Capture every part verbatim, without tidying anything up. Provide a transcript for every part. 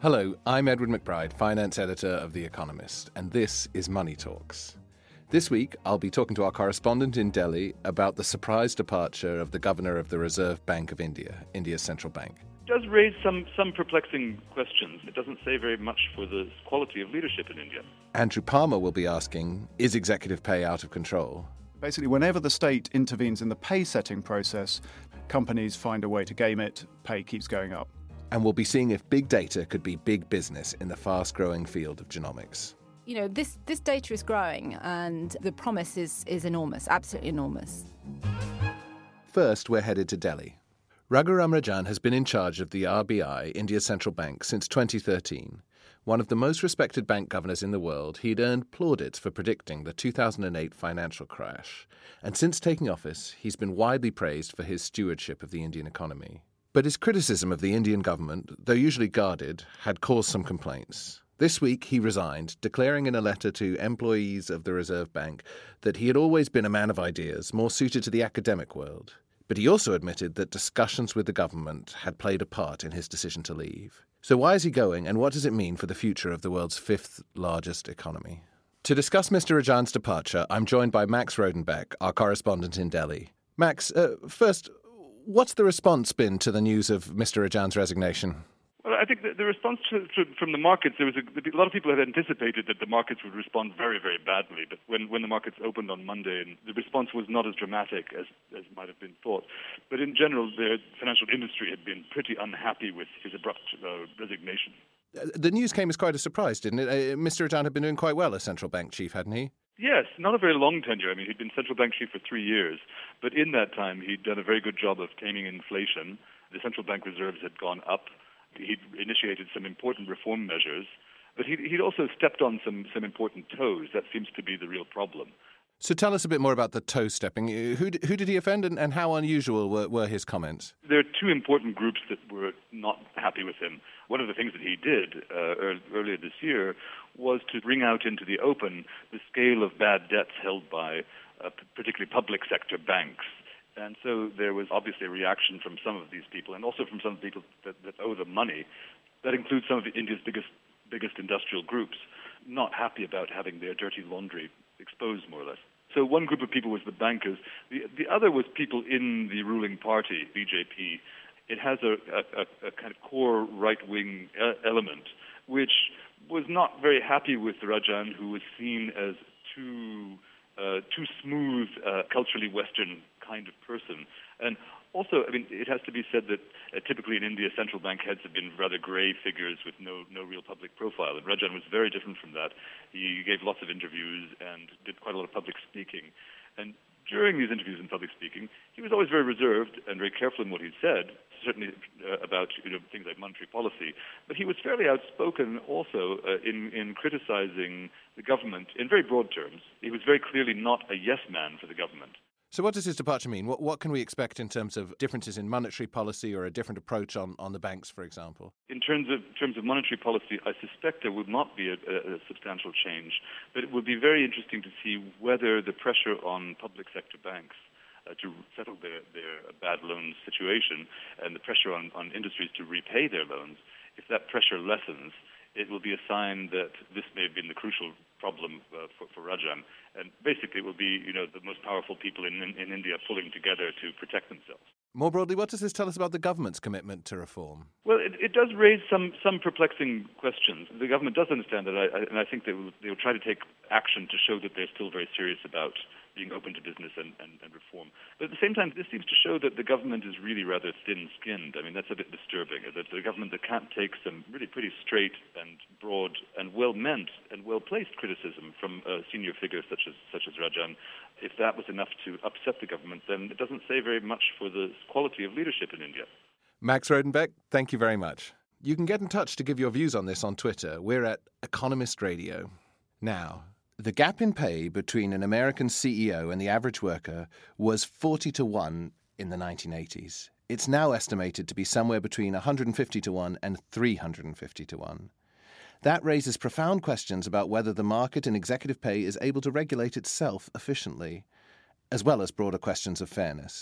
Hello, I'm Edward McBride, finance editor of The Economist, and this is Money Talks. This week, I'll be talking to our correspondent in Delhi about the surprise departure of the governor of the Reserve Bank of India, India's central bank. It does raise some, some perplexing questions. It doesn't say very much for the quality of leadership in India. Andrew Palmer will be asking, is executive pay out of control? Basically, whenever the state intervenes in the pay-setting process, companies find a way to game it, pay keeps going up. And we'll be seeing if big data could be big business in the fast-growing field of genomics. You know, this, this data is growing and the promise is, is enormous, absolutely enormous. First, we're headed to Delhi. Raghuram Rajan has been in charge of the R B I, India's central bank, since twenty thirteen. One of the most respected bank governors in the world, he'd earned plaudits for predicting the two thousand eight financial crash. And since taking office, he's been widely praised for his stewardship of the Indian economy. But his criticism of the Indian government, though usually guarded, had caused some complaints. This week he resigned, declaring in a letter to employees of the Reserve Bank that he had always been a man of ideas, more suited to the academic world. But he also admitted that discussions with the government had played a part in his decision to leave. So why is he going, and what does it mean for the future of the world's fifth largest economy? To discuss Mister Rajan's departure, I'm joined by Max Rodenbeck, our correspondent in Delhi. Max, uh, first, what's the response been to the news of Mister Rajan's resignation? Well, I think the, the response to, to, from the markets, there was a, a lot of people had anticipated that the markets would respond very, very badly. But when, when the markets opened on Monday, and the response was not as dramatic as, as might have been thought. But in general, the financial industry had been pretty unhappy with his abrupt uh, resignation. The news came as quite a surprise, didn't it? Uh, Mister Rajan had been doing quite well as central bank chief, hadn't he? Yes, not a very long tenure. I mean, he'd been central bank chief for three years. But in that time, he'd done a very good job of taming inflation. The central bank reserves had gone up. He'd initiated some important reform measures, but he'd, he'd also stepped on some, some important toes. That seems to be the real problem. So tell us a bit more about the toe-stepping. Who, who did he offend, and, and how unusual were, were his comments? There are two important groups that were not happy with him. One of the things that he did uh, earlier this year was to bring out into the open the scale of bad debts held by uh, particularly public sector banks. And so there was obviously a reaction from some of these people, and also from some people that, that owe them money. That includes some of India's biggest biggest industrial groups, not happy about having their dirty laundry exposed, more or less. So one group of people was the bankers. The, the other was people in the ruling party, B J P. It has a, a, a kind of core right-wing element, which was not very happy with Rajan, who was seen as too uh, too smooth, uh, culturally Western kind of person. And also, I mean, it has to be said that uh, typically in India, central bank heads have been rather grey figures with no no real public profile. And Rajan was very different from that. He gave lots of interviews and did quite a lot of public speaking. And during these interviews and public speaking, he was always very reserved and very careful in what he said, certainly uh, about you know things like monetary policy. But he was fairly outspoken also uh, in, in criticizing the government in very broad terms. He was very clearly not a yes man for the government. So what does his departure mean? What, what can we expect in terms of differences in monetary policy or a different approach on, on the banks, for example? In terms of terms of monetary policy, I suspect there would not be a, a, a substantial change, but it would be very interesting to see whether the pressure on public sector banks uh, to settle their, their bad loan situation and the pressure on, on industries to repay their loans, if that pressure lessens, it will be a sign that this may have been the crucial problem uh, for, for Rajan. And basically it will be, you know, the most powerful people in, in, in India pulling together to protect themselves. More broadly, what does this tell us about the government's commitment to reform? Well, it, it does raise some, some perplexing questions. The government does understand that, I, I, and I think they will, they will try to take action to show that they're still very serious about being open to business and, and, and reform. But at the same time, this seems to show that the government is really rather thin-skinned. I mean, that's a bit disturbing, that the government that can't take some really pretty straight and broad and well-meant and well-placed criticism from uh, senior figures such as such as Rajan, if that was enough to upset the government, then it doesn't say very much for the quality of leadership in India. Max Rodenbeck, thank you very much. You can get in touch to give your views on this on Twitter. We're at Economist Radio. Now, the gap in pay between an American C E O and the average worker was forty to one in the nineteen eighties. It's now estimated to be somewhere between one hundred fifty to one and three hundred fifty to one. That raises profound questions about whether the market in executive pay is able to regulate itself efficiently, as well as broader questions of fairness.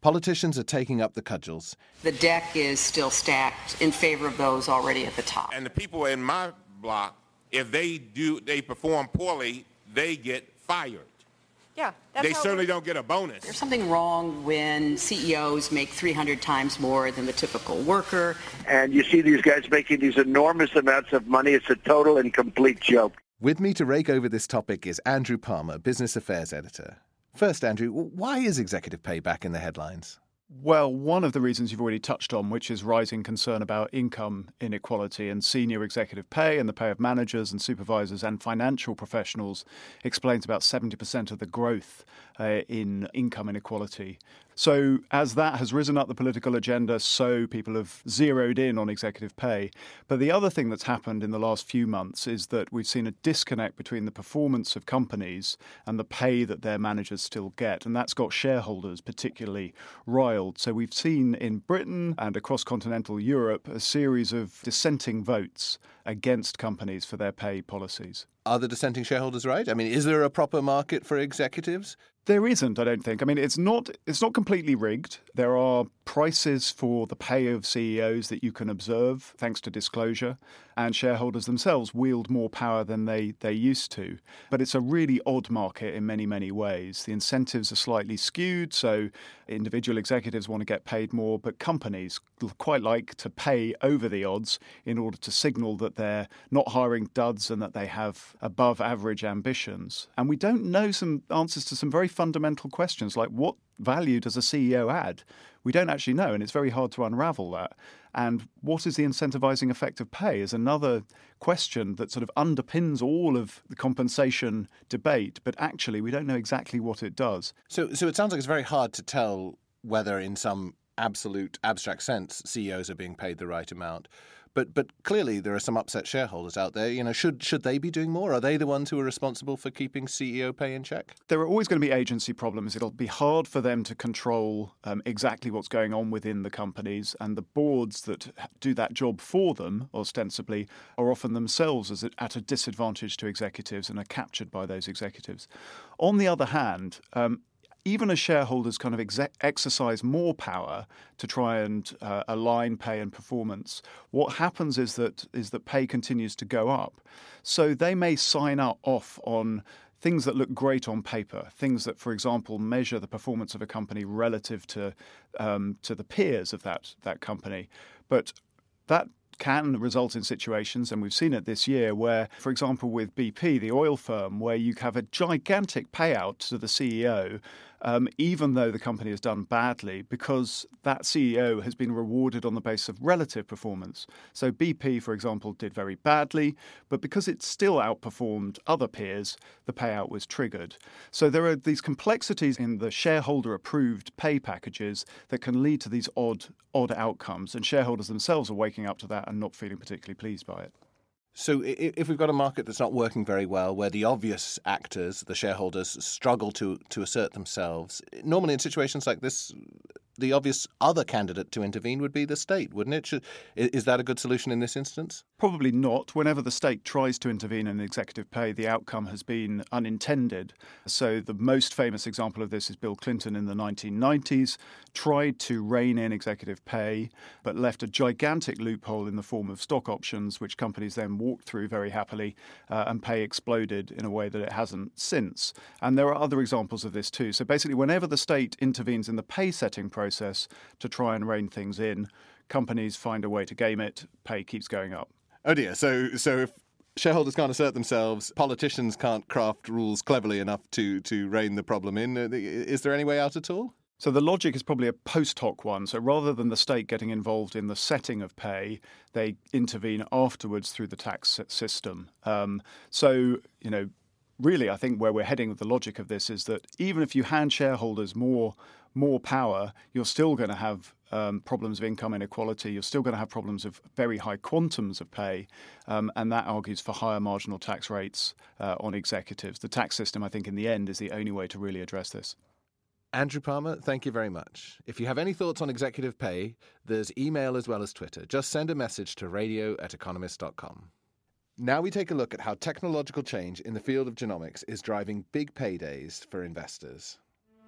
Politicians are taking up the cudgels. The deck is still stacked in favor of those already at the top. And the people in my block, if they do, they perform poorly, they get fired. Yeah, that's they certainly don't get a bonus. There's something wrong when C E Os make three hundred times more than the typical worker. And you see these guys making these enormous amounts of money. It's a total and complete joke. With me to rake over this topic is Andrew Palmer, Business Affairs Editor. First, Andrew, why is executive pay back in the headlines? Well, one of the reasons you've already touched on, which is rising concern about income inequality and senior executive pay and the pay of managers and supervisors and financial professionals, explains about seventy percent of the growth uh, in income inequality. So as that has risen up the political agenda, so people have zeroed in on executive pay. But the other thing that's happened in the last few months is that we've seen a disconnect between the performance of companies and the pay that their managers still get. And that's got shareholders particularly riled. So we've seen in Britain and across continental Europe a series of dissenting votes against companies for their pay policies. Are the dissenting shareholders right? I mean, is there a proper market for executives? There isn't, I don't think. I mean, it's not it's not completely rigged. There are prices for the pay of C E Os that you can observe thanks to disclosure, and shareholders themselves wield more power than they, they used to. But it's a really odd market in many, many ways. The incentives are slightly skewed, so individual executives want to get paid more, but companies quite like to pay over the odds in order to signal that they're not hiring duds and that they have above average ambitions. And we don't know some answers to some very fundamental questions like what value does a C E O add? We don't actually know, and it's very hard to unravel that. And what is the incentivizing effect of pay is another question that sort of underpins all of the compensation debate, but actually we don't know exactly what it does. So, so it sounds like it's very hard to tell whether in some absolute abstract sense C E Os are being paid the right amount. But but clearly there are some upset shareholders out there. You know, should should they be doing more? Are they the ones who are responsible for keeping C E O pay in check? There are always going to be agency problems. It'll be hard for them to control um, exactly what's going on within the companies, and the boards that do that job for them, ostensibly, are often themselves as a, at a disadvantage to executives and are captured by those executives. On the other hand, um, even as shareholders kind of exec- exercise more power to try and uh, align pay and performance, what happens is that is that pay continues to go up. So they may sign up off on things that look great on paper, things that, for example, measure the performance of a company relative to um, to the peers of that that company, but that can result in situations, and we've seen it this year, where, for example, with B P, the oil firm, where you have a gigantic payout to the C E O, um, even though the company has done badly, because that C E O has been rewarded on the basis of relative performance. So B P, for example, did very badly, but because it still outperformed other peers, the payout was triggered. So there are these complexities in the shareholder-approved pay packages that can lead to these odd, odd outcomes, and shareholders themselves are waking up to that and not feeling particularly pleased by it. So if we've got a market that's not working very well, where the obvious actors, the shareholders, struggle to, to assert themselves, normally in situations like this, the obvious other candidate to intervene would be the state, wouldn't it? Should, is that a good solution in this instance? Probably not. Whenever the state tries to intervene in executive pay, the outcome has been unintended. So the most famous example of this is Bill Clinton in the nineteen nineties, tried to rein in executive pay, but left a gigantic loophole in the form of stock options, which companies then walked through very happily, uh, and pay exploded in a way that it hasn't since. And there are other examples of this too. So basically, whenever the state intervenes in the pay setting process to try and rein things in, companies find a way to game it, pay keeps going up. Oh dear, so so if shareholders can't assert themselves, politicians can't craft rules cleverly enough to, to rein the problem in, is there any way out at all? So the logic is probably a post hoc one. So rather than the state getting involved in the setting of pay, they intervene afterwards through the tax system. Um, so, you know, really, I think where we're heading with the logic of this is that even if you hand shareholders more more power, you're still going to have um, problems of income inequality. You're still going to have problems of very high quantums of pay, um, and that argues for higher marginal tax rates uh, on executives. The tax system, I think, in the end, is the only way to really address this. Andrew Palmer, thank you very much. If you have any thoughts on executive pay, there's email as well as Twitter. Just send a message to radio at economist dot com. Now we take a look at how technological change in the field of genomics is driving big paydays for investors.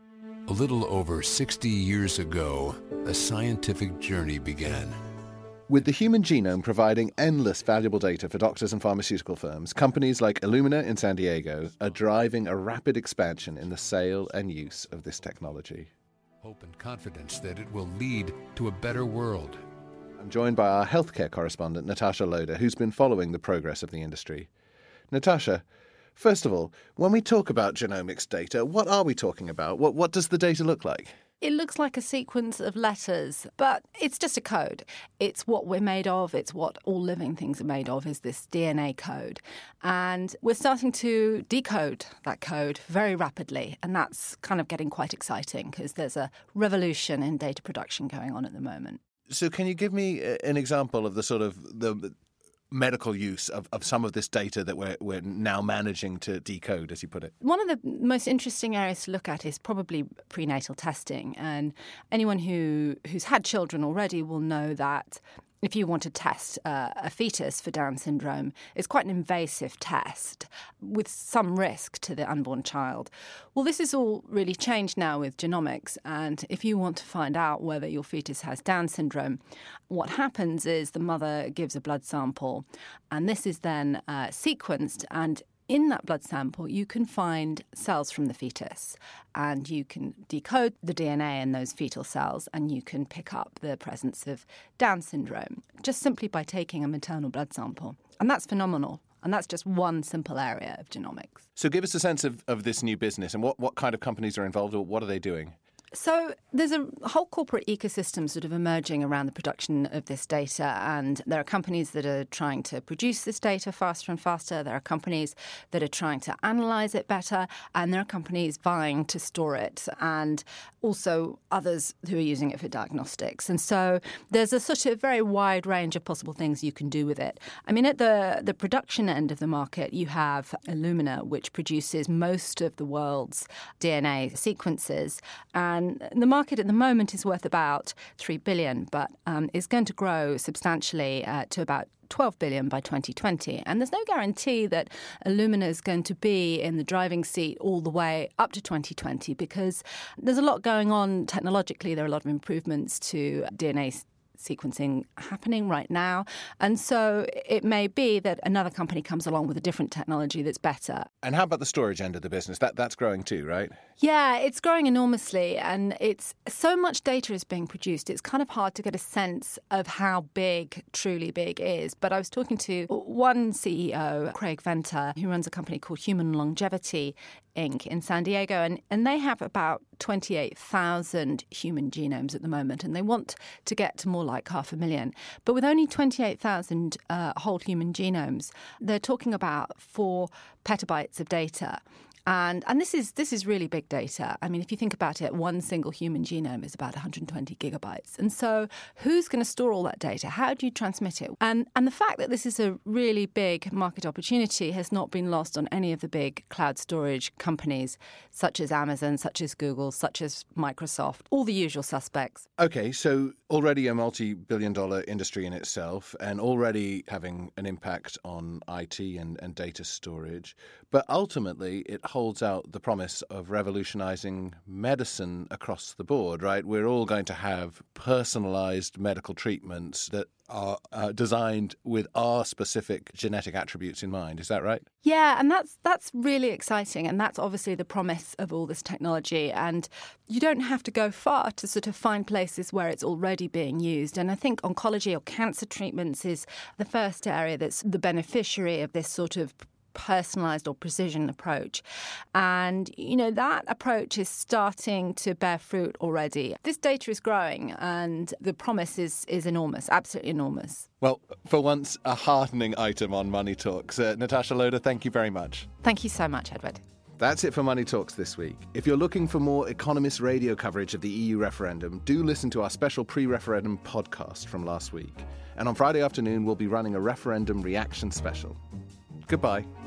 A little over sixty years ago, a scientific journey began. With the human genome providing endless valuable data for doctors and pharmaceutical firms, companies like Illumina in San Diego are driving a rapid expansion in the sale and use of this technology. Hope and confidence that it will lead to a better world. I'm joined by our healthcare correspondent, Natasha Loder, who's been following the progress of the industry. Natasha, first of all, when we talk about genomics data, what are we talking about? What, what does the data look like? It looks like a sequence of letters, but it's just a code. It's what we're made of. It's what all living things are made of, is this D N A code. And we're starting to decode that code very rapidly. And that's kind of getting quite exciting because there's a revolution in data production going on at the moment. So can you give me an example of the sort of the medical use of, of some of this data that we're, we're now managing to decode, as you put it? One of the most interesting areas to look at is probably prenatal testing. And anyone who who's had children already will know that if you want to test uh, a fetus for Down syndrome, it's quite an invasive test with some risk to the unborn child. Well, this is all really changed now with genomics. And if you want to find out whether your fetus has Down syndrome, what happens is the mother gives a blood sample, and this is then uh, sequenced, and in that blood sample, you can find cells from the fetus, and you can decode the D N A in those fetal cells, and you can pick up the presence of Down syndrome just simply by taking a maternal blood sample. And that's phenomenal. And that's just one simple area of genomics. So give us a sense of, of this new business and what, what kind of companies are involved, or what are they doing? So there's a whole corporate ecosystem sort of emerging around the production of this data, and there are companies that are trying to produce this data faster and faster. There are companies that are trying to analyze it better, and there are companies vying to store it, and also others who are using it for diagnostics. And so there's a sort of very wide range of possible things you can do with it. I mean, at the, the production end of the market, you have Illumina, which produces most of the world's D N A sequences, and And the market at the moment is worth about three billion dollars, but um, is going to grow substantially uh, to about twelve billion dollars by twenty twenty. And there's no guarantee that Illumina is going to be in the driving seat all the way up to twenty twenty, because there's a lot going on technologically. There are a lot of improvements to D N A sequencing happening right now. And so it may be that another company comes along with a different technology that's better. And how about the storage end of the business? That That's growing too, right? Yeah, it's growing enormously. And it's so much data is being produced. It's kind of hard to get a sense of how big, truly big is. But I was talking to one C E O, Craig Venter, who runs a company called Human Longevity Incorporated in San Diego, and, and they have about twenty-eight thousand human genomes at the moment, and they want to get to more like half a million. But with only twenty-eight thousand uh, whole human genomes, they're talking about four petabytes of data. And and this is this is really big data. I mean, if you think about it, one single human genome is about one hundred twenty gigabytes. And so who's going to store all that data? How do you transmit it? And and the fact that this is a really big market opportunity has not been lost on any of the big cloud storage companies, such as Amazon, such as Google, such as Microsoft, all the usual suspects. Okay, so already a multi-billion dollar industry in itself, and already having an impact on I T and, and data storage. But ultimately, it holds out the promise of revolutionizing medicine across the board, right? We're all going to have personalized medical treatments that are uh, designed with our specific genetic attributes in mind. Is that right? Yeah, and that's that's really exciting. And that's obviously the promise of all this technology. And you don't have to go far to sort of find places where it's already being used. And I think oncology or cancer treatments is the first area that's the beneficiary of this sort of personalized or precision approach. And, you know, that approach is starting to bear fruit already. This data is growing, and the promise is, is enormous, absolutely enormous. Well, for once, a heartening item on Money Talks. Uh, Natasha Loder, thank you very much. Thank you so much, Edward. That's it for Money Talks this week. If you're looking for more Economist radio coverage of the E U referendum, do listen to our special pre-referendum podcast from last week. And on Friday afternoon, we'll be running a referendum reaction special. Goodbye.